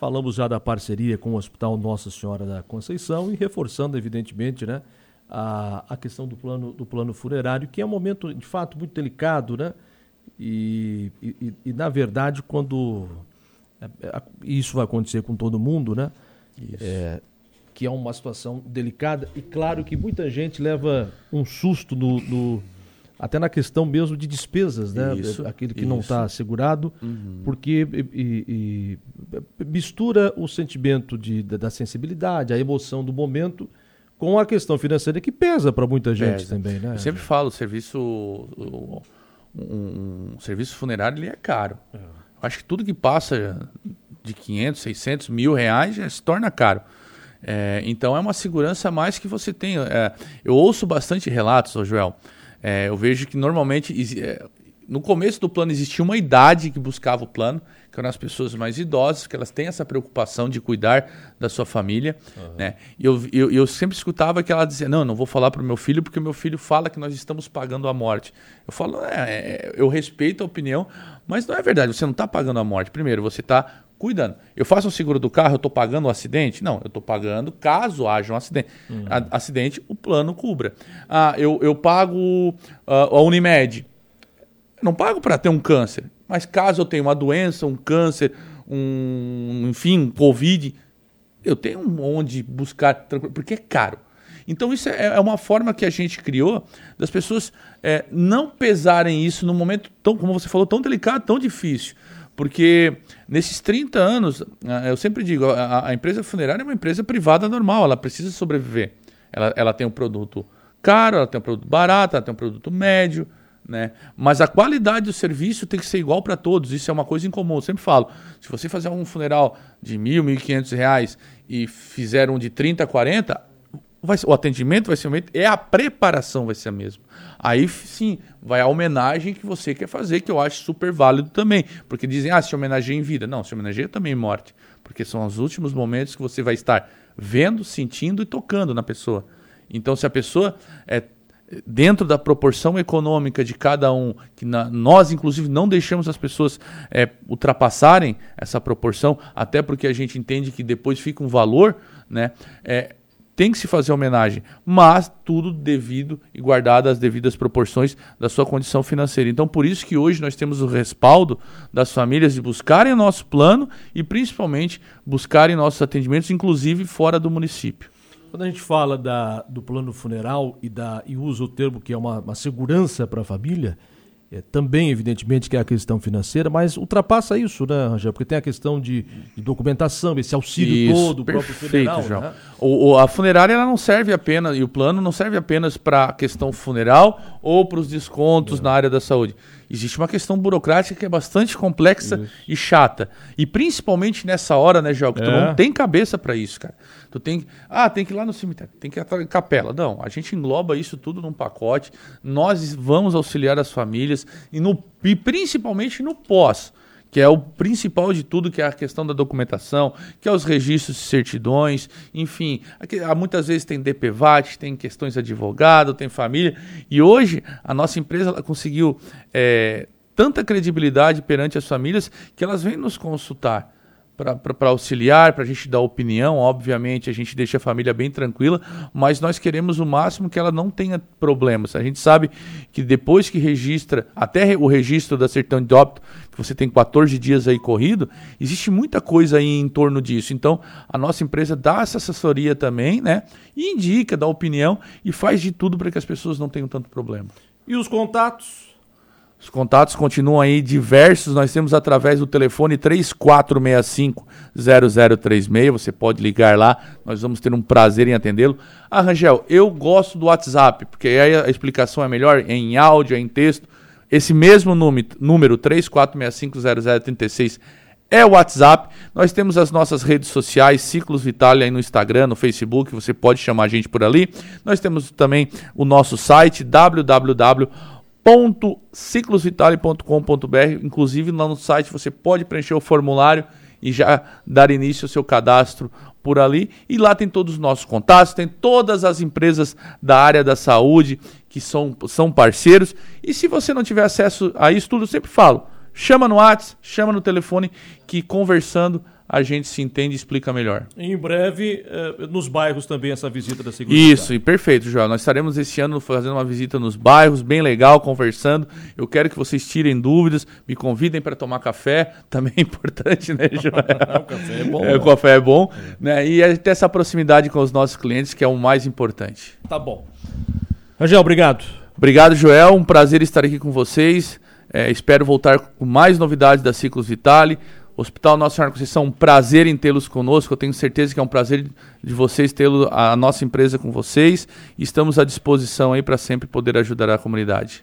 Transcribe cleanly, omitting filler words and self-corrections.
Falamos já da parceria com o Hospital Nossa Senhora da Conceição e reforçando, evidentemente, né, a questão do plano funerário, que é um momento, de fato, muito delicado, né? E na verdade, quando isso vai acontecer com todo mundo, né? Que é uma situação delicada e claro que muita gente leva um susto até na questão mesmo de despesas, né? Aquele que não está assegurado, porque mistura o sentimento da sensibilidade, a emoção do momento com a questão financeira que pesa para muita gente também, né? Eu sempre falo, um serviço funerário ele é caro. Eu acho que tudo que passa de 500, 600, R$1.000 já se torna caro. Então é uma segurança a mais que você tem. Eu ouço bastante relatos, Joel. Eu vejo que normalmente no começo do plano existia uma idade que buscava o plano, que eram as pessoas mais idosas, que elas têm essa preocupação de cuidar da sua família. Né? E eu sempre escutava que ela dizia, não vou falar para o meu filho, porque o meu filho fala que nós estamos pagando a morte. Eu falo, eu respeito a opinião, mas não é verdade, você não está pagando a morte. Primeiro, você está cuidando. Eu faço um seguro do carro, eu estou pagando o acidente? Não, eu estou pagando caso haja um acidente. Acidente, o plano cubra. Eu pago a Unimed. Não pago para ter um câncer, mas caso eu tenha uma doença, um câncer, um Covid, eu tenho onde buscar, porque é caro. Então isso é uma forma que a gente criou das pessoas não pesarem isso num momento, tão, como você falou, tão delicado, tão difícil. Porque nesses 30 anos, eu sempre digo, a empresa funerária é uma empresa privada normal, ela precisa sobreviver. Ela tem um produto caro, ela tem um produto barato, ela tem um produto médio, né? Mas a qualidade do serviço tem que ser igual para todos, isso é uma coisa incomum. Eu sempre falo, se você fazer um funeral de R$1.000, R$1.500 e fizer um de 30, 40, o atendimento vai ser o mesmo, a preparação vai ser a mesma. Aí sim, vai a homenagem que você quer fazer, que eu acho super válido também. Porque dizem, se homenageia em vida. Não, se homenageia também em morte. Porque são os últimos momentos que você vai estar vendo, sentindo e tocando na pessoa. Então, se a pessoa dentro da proporção econômica de cada um, que nós, inclusive, não deixamos as pessoas ultrapassarem essa proporção, até porque a gente entende que depois fica um valor, né? Tem que se fazer homenagem, mas tudo devido e guardado às devidas proporções da sua condição financeira. Então, por isso que hoje nós temos o respaldo das famílias de buscarem o nosso plano e, principalmente, buscarem nossos atendimentos, inclusive fora do município. Quando a gente fala do plano funeral e usa o termo que é uma segurança para a família, também, evidentemente, que é a questão financeira, mas ultrapassa isso, né, Rangel? Porque tem a questão de documentação, esse auxílio todo, o próprio funeral. Né? A funerária ela não serve apenas, e o plano não serve apenas para a questão funeral ou para os descontos na área da saúde. Existe uma questão burocrática que é bastante complexa e chata. E principalmente nessa hora, né, Joel, que tu não tem cabeça para isso, cara. Tu tem que ir lá no cemitério, tem que ir à capela. Não, a gente engloba isso tudo num pacote. Nós vamos auxiliar as famílias e principalmente no pós, que é o principal de tudo, que é a questão da documentação, que é os registros de certidões, enfim. Muitas vezes tem DPVAT, tem questões de advogado, tem família. E hoje a nossa empresa ela conseguiu tanta credibilidade perante as famílias que elas vêm nos consultar para auxiliar, para a gente dar opinião. Obviamente a gente deixa a família bem tranquila, mas nós queremos o máximo que ela não tenha problemas. A gente sabe que depois que registra, até o registro da certidão de óbito, que você tem 14 dias aí corrido, existe muita coisa aí em torno disso. Então a nossa empresa dá essa assessoria também, né? E indica, dá opinião e faz de tudo para que as pessoas não tenham tanto problema. E os contatos? Os contatos continuam aí diversos, nós temos através do telefone 3465-0036, você pode ligar lá, nós vamos ter um prazer em atendê-lo. Rangel, eu gosto do WhatsApp, porque aí a explicação é melhor, é em áudio, é em texto. Esse mesmo número 3465-0036 é o WhatsApp. Nós temos as nossas redes sociais, Ciclos Vitale aí no Instagram, no Facebook, você pode chamar a gente por ali. Nós temos também o nosso site, www.ciclosvitale.com.br. Inclusive lá no site você pode preencher o formulário e já dar início ao seu cadastro por ali. E lá tem todos os nossos contatos, tem todas as empresas da área da saúde que são parceiros. E se você não tiver acesso a isso tudo, eu sempre falo, chama no WhatsApp, chama no telefone, que conversando a gente se entende e explica melhor. Em breve, nos bairros também, essa visita da Ciclos Isso, e perfeito, Joel. Nós estaremos esse ano fazendo uma visita nos bairros, bem legal, conversando. Eu quero que vocês tirem dúvidas, me convidem para tomar café, também é importante, né, Joel? O café é bom. O café é bom, né? E ter essa proximidade com os nossos clientes, que é o mais importante. Tá bom. Rangel, obrigado. Obrigado, Joel. Um prazer estar aqui com vocês. Espero voltar com mais novidades da Ciclos Vitale. Hospital Nossa Senhora da Conceição, um prazer em tê-los conosco. Eu tenho certeza que é um prazer de vocês tê-lo, a nossa empresa com vocês. Estamos à disposição aí para sempre poder ajudar a comunidade.